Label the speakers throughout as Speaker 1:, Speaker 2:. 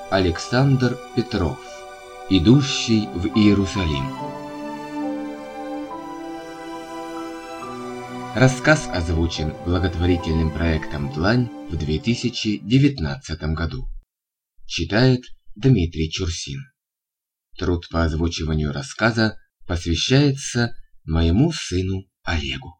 Speaker 1: Александр Петров. Идущий в Иерусалим. Рассказ озвучен благотворительным проектом «Длань» в 2019 году. Читает Дмитрий Чурсин. Труд по озвучиванию рассказа посвящается моему сыну Олегу.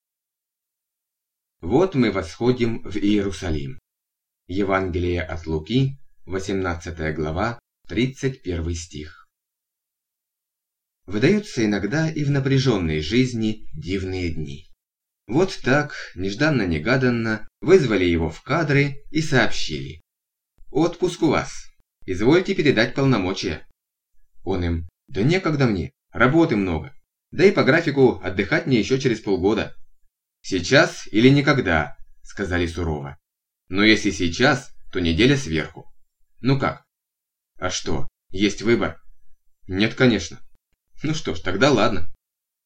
Speaker 1: Вот мы восходим в Иерусалим. Евангелие от Луки, 18 глава, 31 стих. Выдаются иногда и в напряженной жизни дивные дни. Вот так, нежданно-негаданно, вызвали его в кадры и сообщили: «Отпуск у вас, извольте передать полномочия». Он им: «Да некогда мне, работы много, да и по графику отдыхать мне еще через полгода». «Сейчас или никогда», — сказали сурово. «Но если сейчас, то неделя сверху». «Ну как? А что, есть выбор?» «Нет, конечно». «Ну что ж, тогда ладно».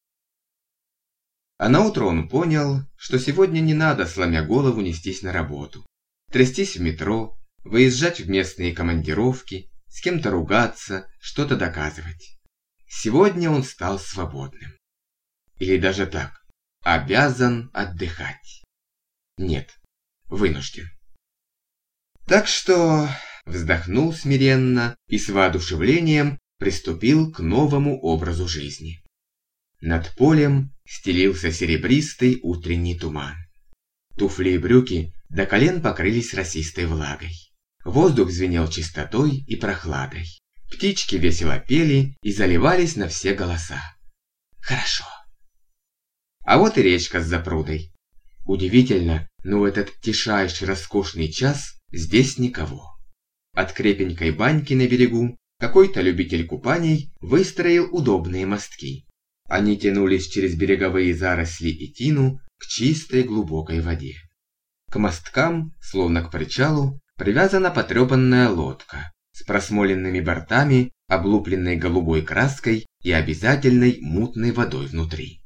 Speaker 1: А наутро он понял, что сегодня не надо, сломя голову, нестись на работу, трястись в метро, выезжать в местные командировки, с кем-то ругаться, что-то доказывать. Сегодня он стал свободным. Или даже так, обязан отдыхать. Нет, вынужден. Так что вздохнул смиренно и с воодушевлением приступил к новому образу жизни. Над полем стелился серебристый утренний туман. Туфли и брюки до колен покрылись росистой влагой. Воздух звенел чистотой и прохладой. Птички весело пели и заливались на все голоса. Хорошо. А вот и речка с запрудой. Удивительно, но в этот тишайший роскошный час здесь никого. От крепенькой баньки на берегу какой-то любитель купаний выстроил удобные мостки. Они тянулись через береговые заросли и тину к чистой глубокой воде. К мосткам, словно к причалу, привязана потрепанная лодка с просмоленными бортами, облупленной голубой краской и обязательной мутной водой внутри.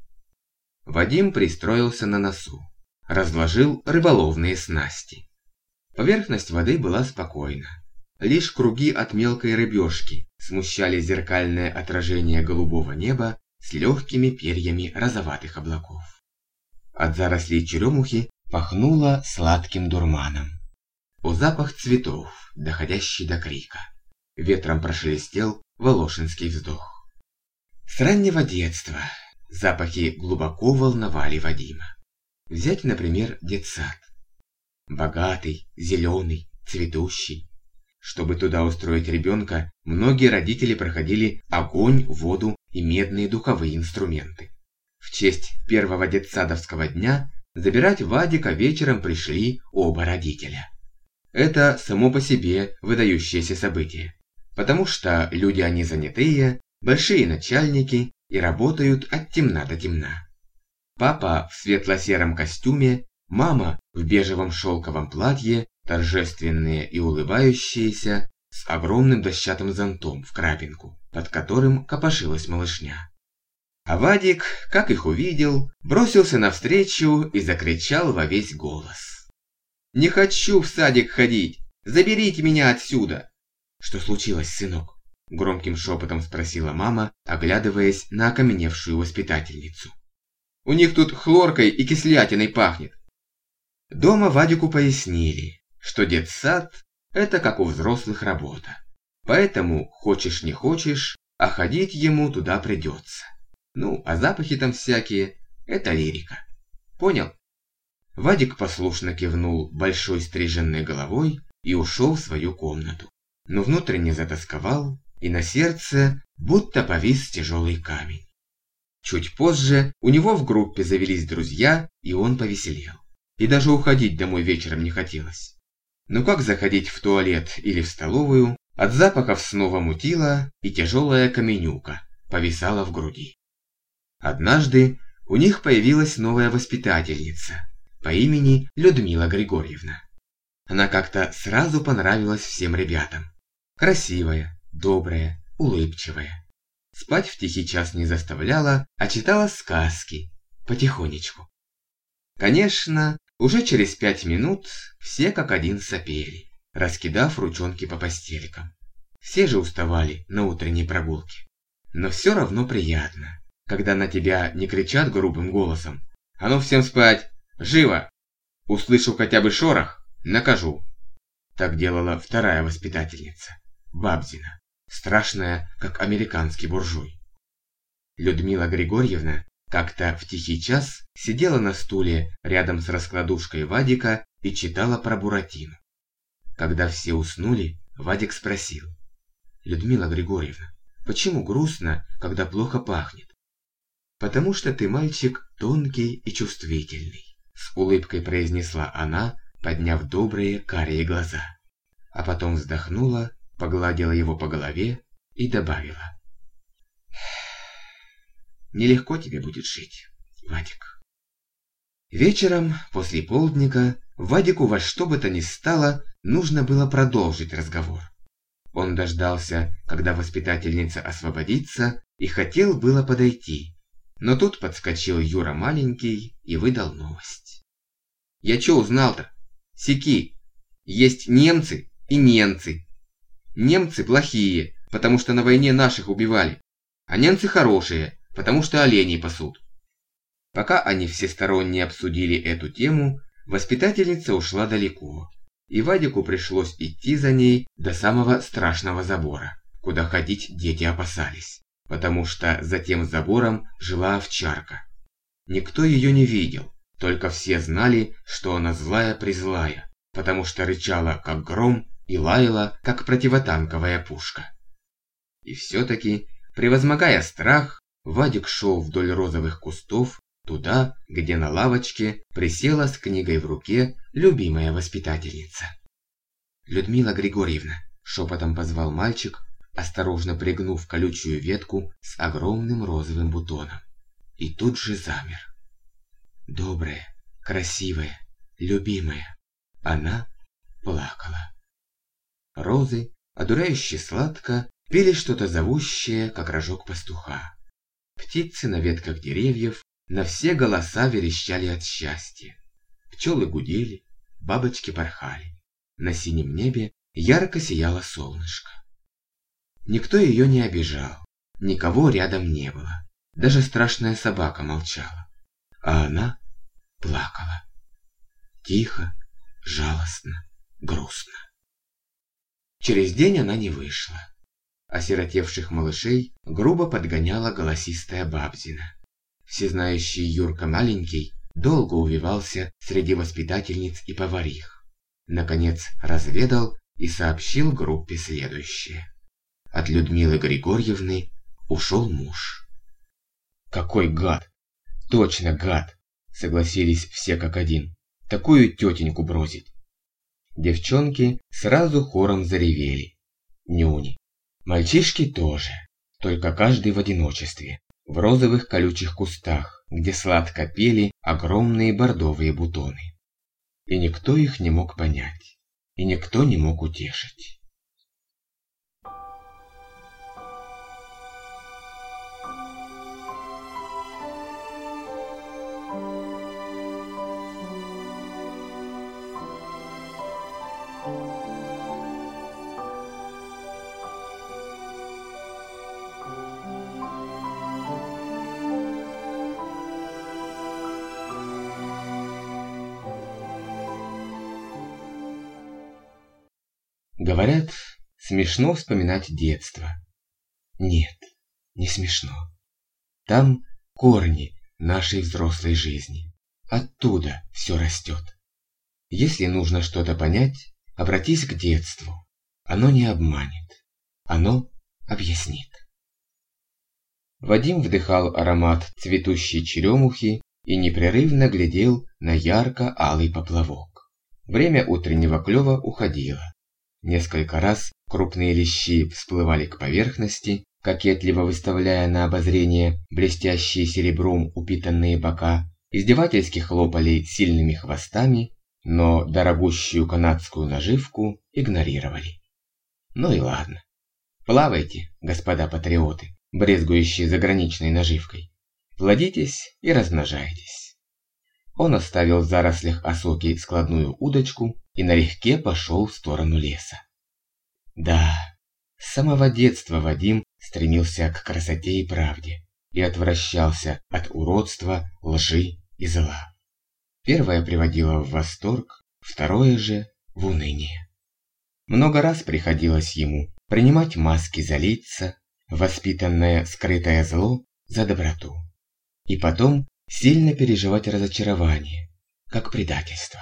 Speaker 1: Вадим пристроился на носу, разложил рыболовные снасти. Поверхность воды была спокойна. Лишь круги от мелкой рыбешки смущали зеркальное отражение голубого неба с легкими перьями розоватых облаков. От зарослей черемухи пахнуло сладким дурманом. О, запах цветов, доходящий до крика. Ветром прошелестел волошинский вздох. С раннего детства запахи глубоко волновали Вадима. Взять, например, детсад. Богатый, зеленый, цветущий. Чтобы туда устроить ребенка, многие родители проходили огонь, воду и медные духовые инструменты. В честь первого детсадовского дня забирать Вадика вечером пришли оба родителя. Это само по себе выдающееся событие, потому что люди они занятые, большие начальники и работают от темна до темна. Папа в светло-сером костюме, мама в бежевом шелковом платье, торжественные и улыбающиеся, с огромным дощатым зонтом в крапинку, под которым копошилась малышня. А Вадик, как их увидел, бросился навстречу и закричал во весь голос: «Не хочу в садик ходить! Заберите меня отсюда!» «Что случилось, сынок?» — громким шепотом спросила мама, оглядываясь на окаменевшую воспитательницу. «У них тут хлоркой и кислятиной пахнет». Дома Вадику пояснили, что детсад – это как у взрослых работа. Поэтому, хочешь не хочешь, а ходить ему туда придется. Ну, а запахи там всякие – это лирика. Понял? Вадик послушно кивнул большой стриженной головой и ушел в свою комнату. Но внутренне затосковал, и на сердце будто повис тяжелый камень. Чуть позже у него в группе завелись друзья, и он повеселел. И даже уходить домой вечером не хотелось. Но как заходить в туалет или в столовую, от запахов снова мутило, и тяжелая каменюка повисала в груди. Однажды у них появилась новая воспитательница по имени Людмила Григорьевна. Она как-то сразу понравилась всем ребятам. Красивая, добрая, улыбчивая. Спать в тихий час не заставляла, а читала сказки потихонечку. Конечно, уже через 5 минут все как один сопели. раскидав ручонки по постелькам. Все же уставали на утренней прогулке. Но все равно приятно, когда на тебя не кричат грубым голосом: «А ну всем спать! Живо! Услышу хотя бы шорох, накажу!» Так делала вторая воспитательница, Бабзина, страшная, как американский буржуй. Людмила Григорьевна как-то в тихий час сидела на стуле рядом с раскладушкой Вадика и читала про Буратино. Когда все уснули, Вадик спросил: «Людмила Григорьевна, почему грустно, когда плохо пахнет?» «Потому что ты мальчик тонкий и чувствительный», — с улыбкой произнесла она, подняв добрые карие глаза. А потом вздохнула, погладила его по голове и добавила: «Нелегко тебе будет жить, Вадик». Вечером, после полдника, Вадику во что бы то ни стало нужно было продолжить разговор. Он дождался, когда воспитательница освободится, и хотел было подойти. Но тут подскочил Юра маленький и выдал новость. «Я чё узнал-то? Сяки! Есть немцы и ненцы. Немцы плохие, потому что на войне наших убивали, а ненцы хорошие, потому что оленей пасут». Пока они всесторонне обсудили эту тему, воспитательница ушла далеко, и Вадику пришлось идти за ней до самого страшного забора, куда ходить дети опасались, потому что за тем забором жила овчарка. Никто ее не видел, только все знали, что она злая-призлая, потому что рычала, как гром, и лаяла, как противотанковая пушка. И все-таки, превозмогая страх, Вадик шел вдоль розовых кустов, туда, где на лавочке присела с книгой в руке любимая воспитательница. «Людмила Григорьевна», — шепотом позвал мальчик, осторожно пригнув колючую ветку с огромным розовым бутоном. И тут же замер. Добрая, красивая, любимая. Она плакала. Розы, одуряюще сладко, пели что-то зовущее, как рожок пастуха. Птицы на ветках деревьев на все голоса верещали от счастья. Пчелы гудели, бабочки порхали. На синем небе ярко сияло солнышко. Никто ее не обижал, никого рядом не было. Даже страшная собака молчала. А она плакала. Тихо, жалостно, грустно. Через день она не вышла. Осиротевших малышей грубо подгоняла голосистая Бабзина. Всезнающий Юрка маленький долго увивался среди воспитательниц и поварих. Наконец разведал и сообщил группе следующее. От Людмилы Григорьевны ушел муж. «Какой гад! Точно гад!» — согласились все как один. «Такую тетеньку бросить!» Девчонки сразу хором заревели. Нюни. Мальчишки тоже, только каждый в одиночестве, в розовых колючих кустах, где сладко пели огромные бордовые бутоны. И никто их не мог понять, и никто не мог утешить. Говорят, смешно вспоминать детство. Нет, не смешно. Там корни нашей взрослой жизни. Оттуда все растет. Если нужно что-то понять, обратись к детству. Оно не обманет. Оно объяснит. Вадим вдыхал аромат цветущей черемухи и непрерывно глядел на ярко-алый поплавок. Время утреннего клёва уходило. Несколько раз крупные лещи всплывали к поверхности, кокетливо выставляя на обозрение блестящие серебром упитанные бока, издевательски хлопали сильными хвостами, но дорогущую канадскую наживку игнорировали. Ну и ладно. Плавайте, господа патриоты, брезгующие заграничной наживкой. Плодитесь и размножайтесь. Он оставил в зарослях осоки складную удочку, и налегке пошел в сторону леса. Да, с самого детства Вадим стремился к красоте и правде и отвращался от уродства, лжи и зла. Первое приводило в восторг, второе же в уныние. Много раз приходилось ему принимать маски за лица, воспитанное скрытое зло за доброту, и потом сильно переживать разочарование, как предательство.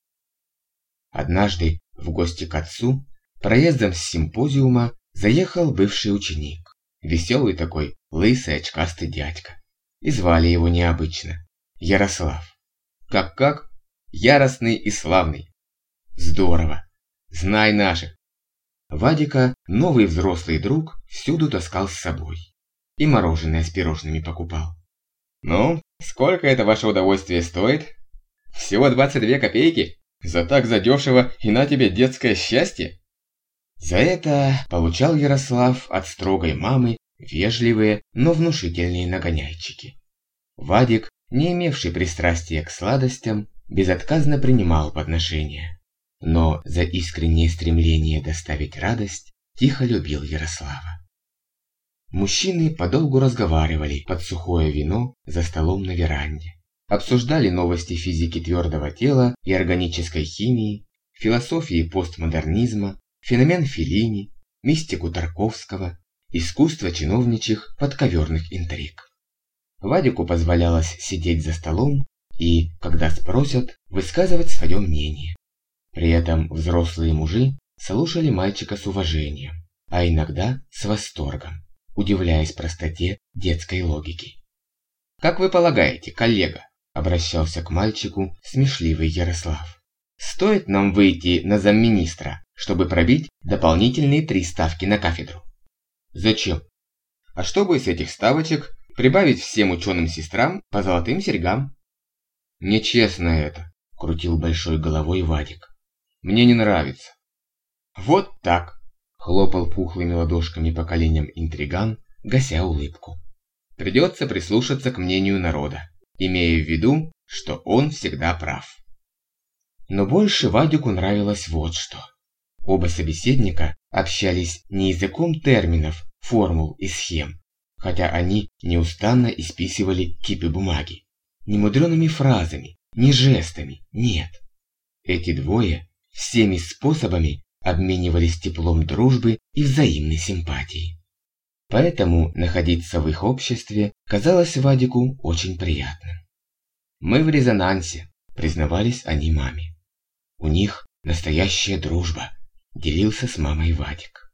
Speaker 1: Однажды в гости к отцу проездом с симпозиума заехал бывший ученик, веселый такой, лысый очкастый дядька, и звали его необычно – Ярослав. Как? Яростный и славный. Здорово. Знай наших. Вадика новый взрослый друг всюду таскал с собой. И мороженое с пирожными покупал. Ну, сколько это ваше удовольствие стоит? Всего 22 копейки? За так задешево и на тебе детское счастье? За это получал Ярослав от строгой мамы вежливые, но внушительные нагоняйчики. Вадик, не имевший пристрастия к сладостям, безотказно принимал подношения. Но за искреннее стремление доставить радость тихо любил Ярослава. Мужчины подолгу разговаривали под сухое вино за столом на веранде. Обсуждали новости физики твердого тела и органической химии, философии постмодернизма, феномен Феллини, мистику Тарковского, искусство чиновничьих подковерных интриг. Вадику позволялось сидеть за столом и, когда спросят, высказывать свое мнение. При этом взрослые мужи слушали мальчика с уважением, а иногда с восторгом, удивляясь простоте детской логики. «Как вы полагаете, коллега?» – обращался к мальчику смешливый Ярослав. «Стоит нам выйти на замминистра, чтобы пробить дополнительные 3 ставки на кафедру?» «Зачем?» «А чтобы с этих ставочек прибавить всем ученым сестрам по золотым серьгам». «Нечестно это», – крутил большой головой Вадик. «Мне не нравится». «Вот так», – хлопал пухлыми ладошками по коленям интриган, гася улыбку. «Придется прислушаться к мнению народа, имея в виду, что он всегда прав». Но больше Вадику нравилось вот что. Оба собеседника общались не языком терминов, формул и схем, хотя они неустанно исписывали кипы бумаги, не мудреными фразами, не жестами, нет. Эти двое всеми способами обменивались теплом дружбы и взаимной симпатии. Поэтому находиться в их обществе казалось Вадику очень приятным. «Мы в резонансе», – признавались они маме. «У них настоящая дружба», – делился с мамой Вадик.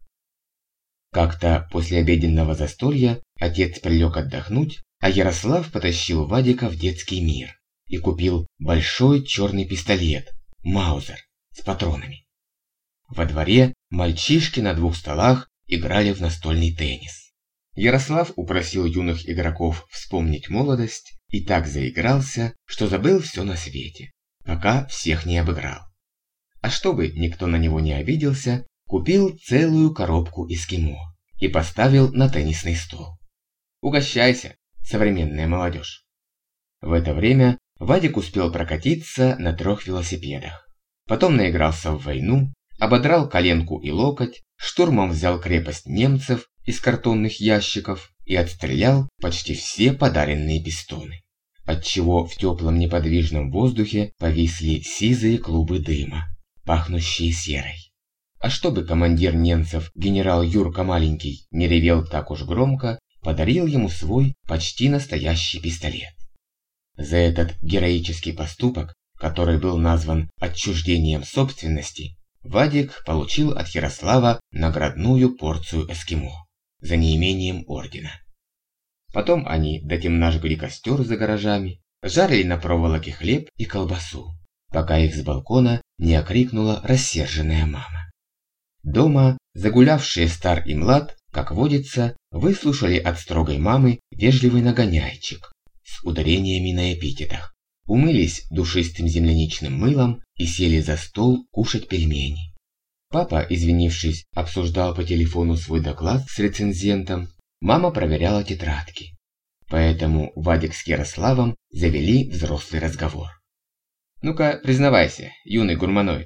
Speaker 1: Как-то после обеденного застолья отец прилег отдохнуть, а Ярослав потащил Вадика в детский мир и купил большой черный пистолет «Маузер» с патронами. Во дворе мальчишки на 2 столах играли в настольный теннис. Ярослав упросил юных игроков вспомнить молодость и так заигрался, что забыл все на свете, пока всех не обыграл. А чтобы никто на него не обиделся, купил целую коробку эскимо и поставил на теннисный стол. Угощайся, современная молодежь. В это время Вадик успел прокатиться на 3 велосипедах. Потом наигрался в войну, ободрал коленку и локоть, штурмом взял крепость немцев из картонных ящиков и отстрелял почти все подаренные пистоны, отчего в теплом неподвижном воздухе повисли сизые клубы дыма, пахнущие серой. А чтобы командир немцев, генерал Юрка Маленький, не ревел так уж громко, подарил ему свой почти настоящий пистолет. За этот героический поступок, который был назван отчуждением собственности, Вадик получил от Ярослава наградную порцию эскимо за неимением ордена. Потом они до темна жгли костер за гаражами, жарили на проволоке хлеб и колбасу, пока их с балкона не окрикнула рассерженная мама. Дома загулявшие стар и млад, как водится, выслушали от строгой мамы вежливый нагоняйчик с ударениями на эпитетах, умылись душистым земляничным мылом и сели за стол кушать пельмени. Папа, извинившись, обсуждал по телефону свой доклад с рецензентом, мама проверяла тетрадки. Поэтому Вадик с Ярославом завели взрослый разговор. «Ну-ка, признавайся, юный гурманоид,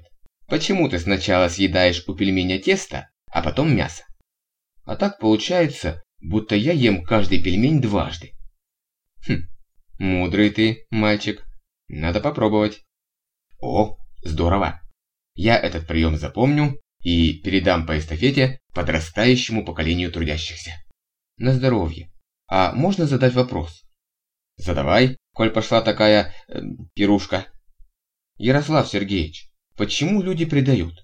Speaker 1: Почему ты сначала съедаешь у пельменя тесто, а потом мясо? А так получается, будто я ем каждый пельмень дважды. Мудрый ты, мальчик. Надо попробовать. О, здорово. Я этот прием запомню и передам по эстафете подрастающему поколению трудящихся. На здоровье. А можно задать вопрос? Задавай, коль пошла такая пирушка. Ярослав Сергеевич, почему люди предают?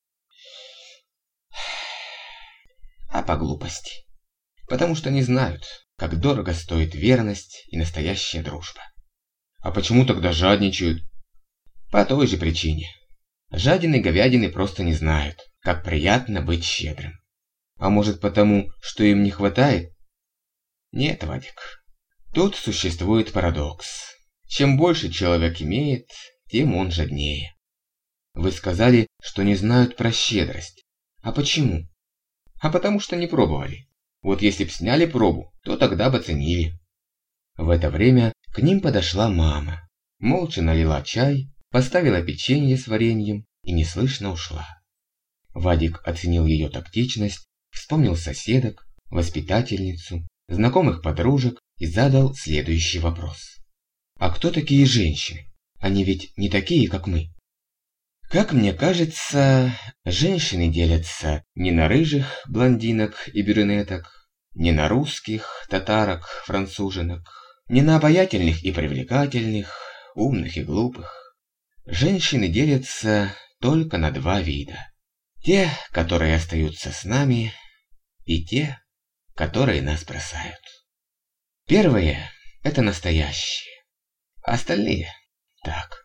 Speaker 1: А по глупости. Потому что не знают, как дорого стоит верность и настоящая дружба. А почему тогда жадничают? По той же причине. Жадины говядины просто не знают, как приятно быть щедрым. А может потому, что им не хватает? Нет, Вадик. Тут существует парадокс. Чем больше человек имеет, тем он жаднее. Вы сказали, что не знают про щедрость. А почему? А потому что не пробовали. Вот если б сняли пробу, то тогда бы ценили. В это время к ним подошла мама. Молча налила чай, поставила печенье с вареньем и неслышно ушла. Вадик оценил ее тактичность, вспомнил соседок, воспитательницу, знакомых подружек и задал следующий вопрос. А кто такие женщины? Они ведь не такие, как мы. Как мне кажется, женщины делятся не на рыжих блондинок и брюнеток, не на русских, татарок, француженок, не на обаятельных и привлекательных, умных и глупых. Женщины делятся только на два вида. Те, которые остаются с нами, и те, которые нас бросают. Первые – это настоящие, а остальные – так.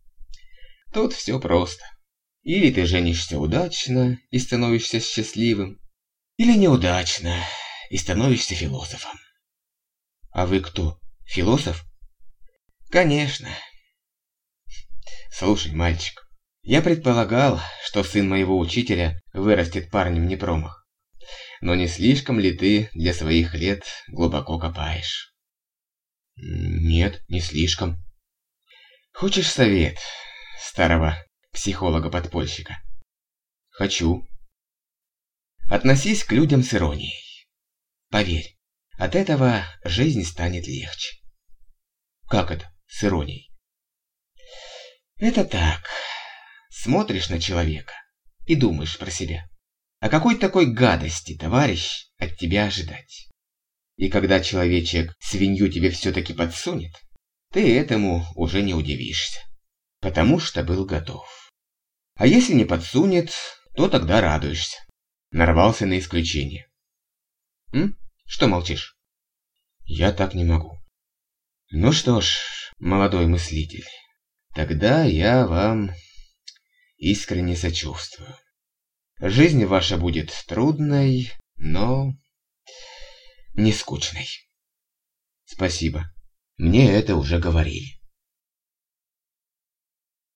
Speaker 1: Тут все просто. Или ты женишься удачно и становишься счастливым, или неудачно и становишься философом. А вы кто, философ? Конечно. Слушай, мальчик, я предполагал, что сын моего учителя вырастет парнем не промах. Но не слишком ли ты для своих лет глубоко копаешь? Нет, не слишком. Хочешь совет старого психолога-подпольщика? Хочу. Относись к людям с иронией. Поверь, от этого жизнь станет легче. Как это, с иронией? Это так. Смотришь на человека и думаешь про себя. А какой такой гадости, товарищ, от тебя ожидать? И когда человечек свинью тебе все-таки подсунет, ты этому уже не удивишься, потому что был готов. А если не подсунет, то тогда радуешься. Нарвался на исключение. Что молчишь? Я так не могу. Ну что ж, молодой мыслитель, тогда я вам искренне сочувствую. Жизнь ваша будет трудной, но не скучной. Спасибо. Мне это уже говорили.